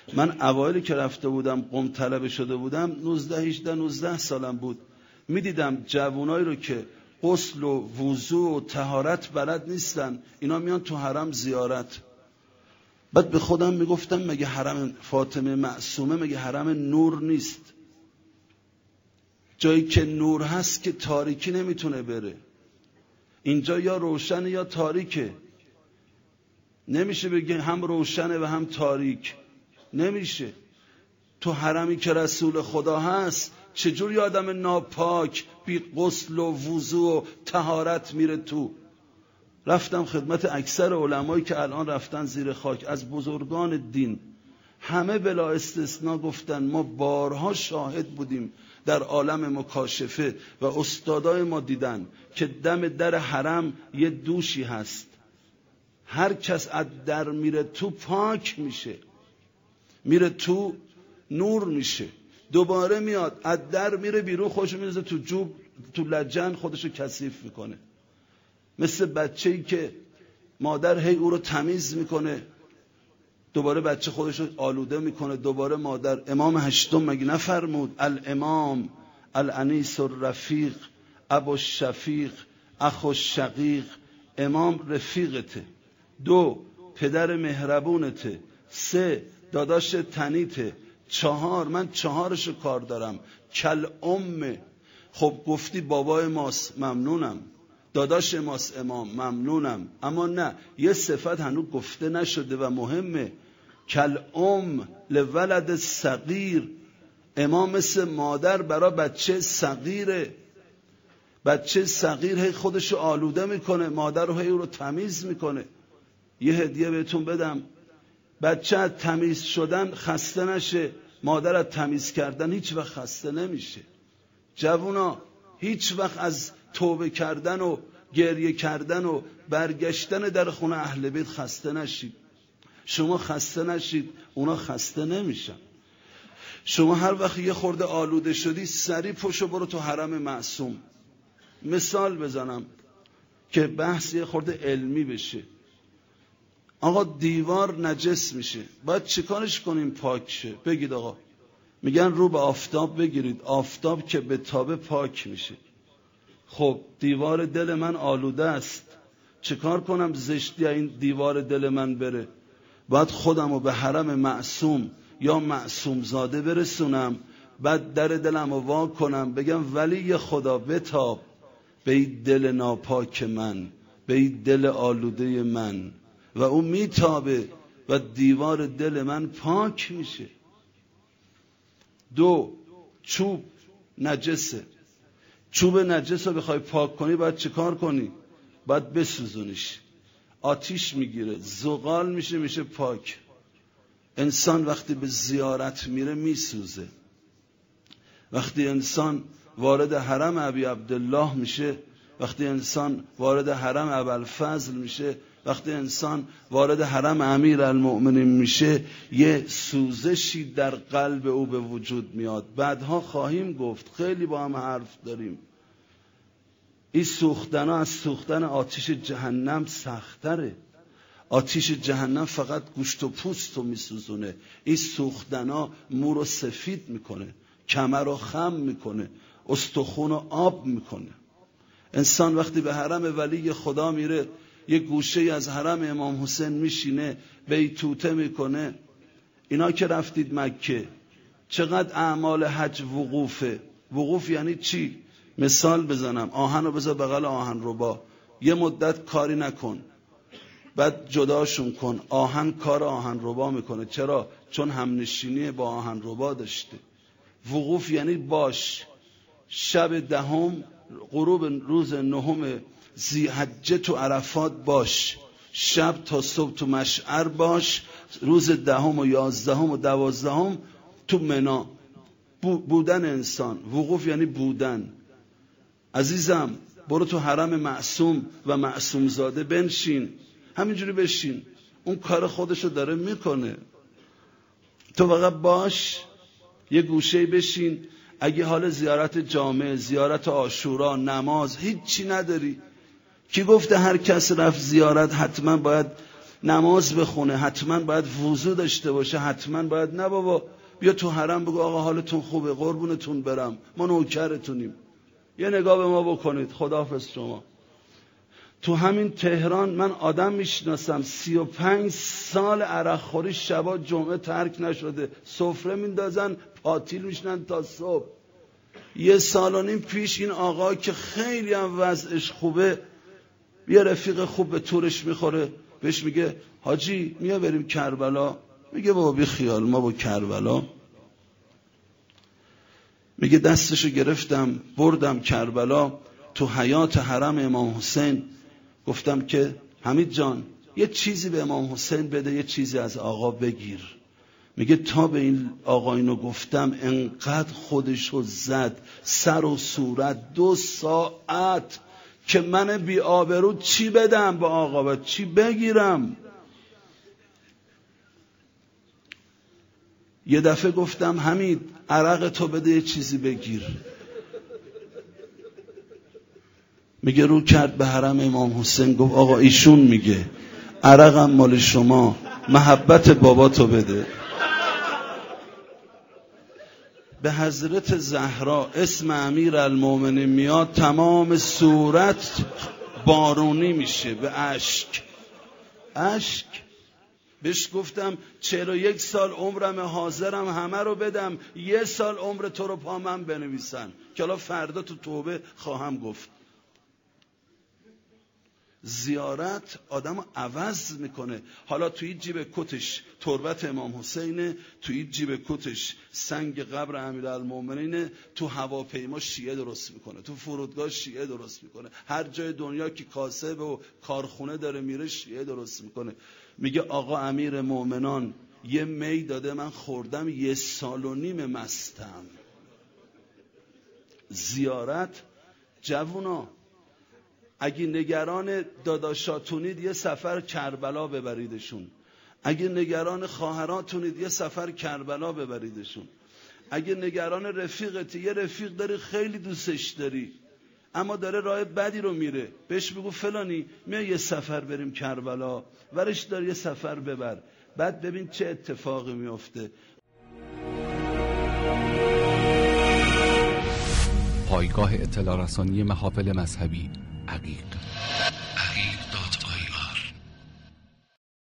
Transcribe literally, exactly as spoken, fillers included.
من اوایلی که رفته بودم قم طلبه شده بودم نوزده هجده نوزده سالم بود، میدیدم جوانایی رو که غسل و وضو و طهارت بلد نیستن، اینا میان تو حرم زیارت. بعد به خودم میگفتم مگه حرم فاطمه معصومه مگه حرم نور نیست؟ جایی که نور هست که تاریکی نمیتونه بره. اینجا یا روشنه یا تاریکه، نمیشه بگه هم روشنه و هم تاریک، نمیشه. تو حرمی که رسول خدا هست چجوری آدم ناپاک بی غسل و وضو و طهارت میره تو؟ رفتم خدمت اکثر علمایی که الان رفتن زیر خاک، از بزرگان دین، همه بلا استثناء گفتن ما بارها شاهد بودیم در عالم مکاشفه و استادای ما دیدن که دم در حرم یه دوشی هست، هر کس از در میره تو پاک میشه، میره تو نور میشه، دوباره میاد از در میره بیرون خودشو میذاره تو جوب تو لجن خودشو کثیف میکنه. مثل بچه‌ای که مادر هی او رو تمیز میکنه، دوباره بچه خودشو آلوده میکنه، دوباره مادر. امام هشتم مگه نفرمود الامام الانیس الرفیق ابو الشفیق اخو الشقیق؟ امام رفیقته، دو پدر مهربونته، سه داداش تنیته، چهار من چهارشو کار دارم کل امه. خب گفتی بابای ماست ممنونم، داداش ماست امام ممنونم، اما نه یه صفت هنوز گفته نشده و مهمه، کل ام لولد صغیر. امام مثل مادر برای بچه صغیره، بچه صغیر هی خودشو آلوده میکنه، مادر رو هی رو تمیز میکنه. یه هدیه بهتون بدم، بچه از تمیز شدن خسته نشه، مادر از تمیز کردن هیچ وقت خسته نمیشه. جوونا هیچ وقت از توبه کردن و گریه کردن و برگشتن در خونه اهل بیت خسته نشید. شما خسته نشید اونا خسته نمیشن. شما هر وقت یه خورده آلوده شدی سری پشو برو تو حرم معصوم. مثال بزنم که بحث یه خورده علمی بشه. آقا دیوار نجس میشه، باید چیکارش کنیم پاک شه؟ بگید آقا. میگن رو به آفتاب بگیرید، آفتاب که به تابه پاک میشه. خب دیوار دل من آلوده است، چیکار کنم زشتی این دیوار دل من بره؟ باید خودم رو به حرم معصوم یا معصوم زاده برسونم، بعد در دلم رو وا کنم بگم ولی خدا بتاب به این دل ناپاک من، به این دل آلوده من، و اون میتابه و دیوار دل من پاک میشه. دو، چوب نجسه، چوب نجس رو بخوای پاک کنی باید چه کار کنی؟ باید بسوزونیش، آتیش میگیره، زغال میشه، میشه پاک. انسان وقتی به زیارت میره میسوزه. وقتی انسان وارد حرم ابی عبدالله میشه، وقتی انسان وارد حرم ابوالفضل میشه، وقتی انسان وارد حرم امیر المؤمنین میشه، یه سوزشی در قلب او به وجود میاد. بعدها خواهیم گفت، خیلی با هم حرف داریم. این سوختن ها از سوختن آتش جهنم سختره. آتش جهنم فقط گوشت و پوست رو میسوزونه، این سوختن ها مو رو سفید میکنه، کمر رو خم میکنه، استخون رو آب میکنه. انسان وقتی به حرم ولی خدا میره، یه گوشه از حرم امام حسین میشینه، بیتوته میکنه. اینا که رفتید مکه چقدر اعمال حج وقوفه. وقوف یعنی چی؟ مثال بزنم، آهن رو بذار بغل آهن ربا، یه مدت کاری نکن، بعد جداشون کن. آهن کار آهن ربا میکنه. چرا؟ چون همنشینی با آهن ربا داشته. وقوف یعنی باش، شب دهم غروب روز نهم ذی‌حجه تو عرفات باش، شب تا صبح تو مشعر باش، روز دهم و یازدهم و دوازدهم تو منا. بودن انسان، وقوف یعنی بودن. عزیزم برو تو حرم معصوم و معصوم زاده بنشین، همینجوری بشین، اون کار خودشو داره میکنه، تو فقط باش، یه گوشه بشین. اگه حال زیارت جامع، زیارت عاشورا، نماز هیچی نداری، کی گفته هر کس رفت زیارت حتما باید نماز بخونه، حتما باید وضو داشته باشه، حتما باید نه بابا بیا تو حرم بگو آقا حالتون خوبه قربونتون برم ما نوکرتونیم، یه نگاه به ما بکنید خداحافظ شما. تو همین تهران من آدم میشناسم سی و پنج سال عرق خوری شبا جمعه ترک نشده، سفره میندازن پاتیل میشنن تا صبح. یه سال و نیم پیش این آقا که خیلی هم وضعش خوبه یه رفیق خوب به تورش میخوره بهش میگه حاجی میا بریم کربلا؟ میگه بابا بی خیال ما با کربلا. میگه دستشو گرفتم بردم کربلا، تو حیات حرم امام حسین گفتم که حمید جان یه چیزی به امام حسین بده، یه چیزی از آقا بگیر. میگه تا به این آقا اینو گفتم انقدر خودشو زد سر و صورت دو ساعت که من بی آبرو چی بدم با آقا و چی بگیرم. یه دفعه گفتم حمید عرق تو بده یه چیزی بگیر. میگه رو کرد به حرم امام حسین گفت آقا ایشون میگه عرقم مال شما، محبت بابا تو بده. به حضرت زهرا اسم امیرالمومنین میاد تمام صورت بارونی میشه به اشک اشک. بهش گفتم چهل و یک سال عمرم حاضرم همه رو بدم، یه سال عمر تو رو پا من بنویسن که حالا فردا تو توبه خواهم گفت. زیارت آدم عوض میکنه. حالا توی جیب کتش تربت امام حسینه، توی جیب کتش سنگ قبر امیرالمومنینه، تو هواپیما شیعه درست میکنه، تو فرودگاه شیعه درست میکنه، هر جای دنیا که کاسب و کارخونه داره میره شیعه درست میکنه. میگه آقا امیر مومنان یه می داده من خوردم یه سال و نیم مستم. زیارت جوونا اگه نگران داداشاتونید یه سفر کربلا ببریدشون، اگه نگران خواهراتونید یه سفر کربلا ببریدشون، اگه نگران رفیقتی یه رفیق داری خیلی دوستش داری اما داره راه بدی رو میره بهش بگو فلانی میا یه سفر بریم کربلا، ورش دار یه سفر ببر، بعد ببین چه اتفاقی میفته. پایگاه اطلاع رسانی محافل مذهبی